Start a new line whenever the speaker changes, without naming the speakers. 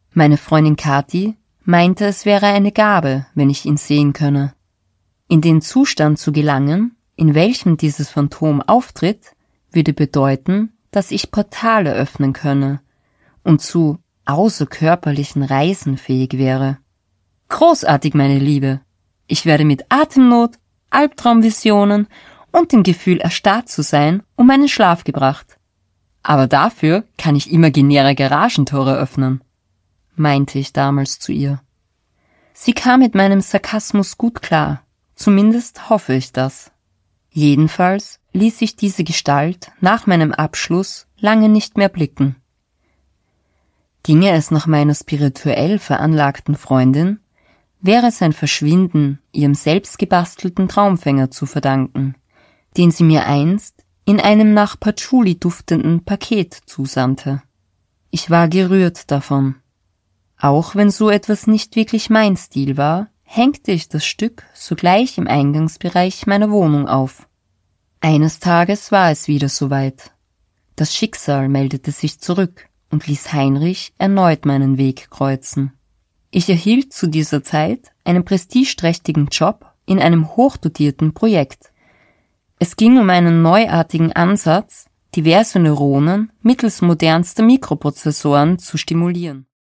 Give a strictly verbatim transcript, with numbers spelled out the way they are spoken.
Meine Freundin Kathi meinte, es wäre eine Gabe, wenn ich ihn sehen könne. In den Zustand zu gelangen, in welchem dieses Phantom auftritt, würde bedeuten, dass ich Portale öffnen könne und zu außerkörperlichen Reisen fähig wäre. Großartig, meine Liebe! Ich werde mit Atemnot, Albtraumvisionen und dem Gefühl, erstarrt zu sein, um meinen Schlaf gebracht. Aber dafür kann ich imaginäre Garagentore öffnen, meinte ich damals zu ihr. Sie kam mit meinem Sarkasmus gut klar, zumindest hoffe ich das. Jedenfalls ließ sich diese Gestalt nach meinem Abschluss lange nicht mehr blicken. Ginge es nach meiner spirituell veranlagten Freundin, wäre sein Verschwinden ihrem selbstgebastelten Traumfänger zu verdanken, den sie mir einst in einem nach Patchouli duftenden Paket zusandte. Ich war gerührt davon. Auch wenn so etwas nicht wirklich mein Stil war, hängte ich das Stück sogleich im Eingangsbereich meiner Wohnung auf. Eines Tages war es wieder soweit. Das Schicksal meldete sich zurück und ließ Heinrich erneut meinen Weg kreuzen. Ich erhielt zu dieser Zeit einen prestigeträchtigen Job in einem hochdotierten Projekt. Es ging um einen neuartigen Ansatz, diverse Neuronen mittels modernster Mikroprozessoren zu stimulieren.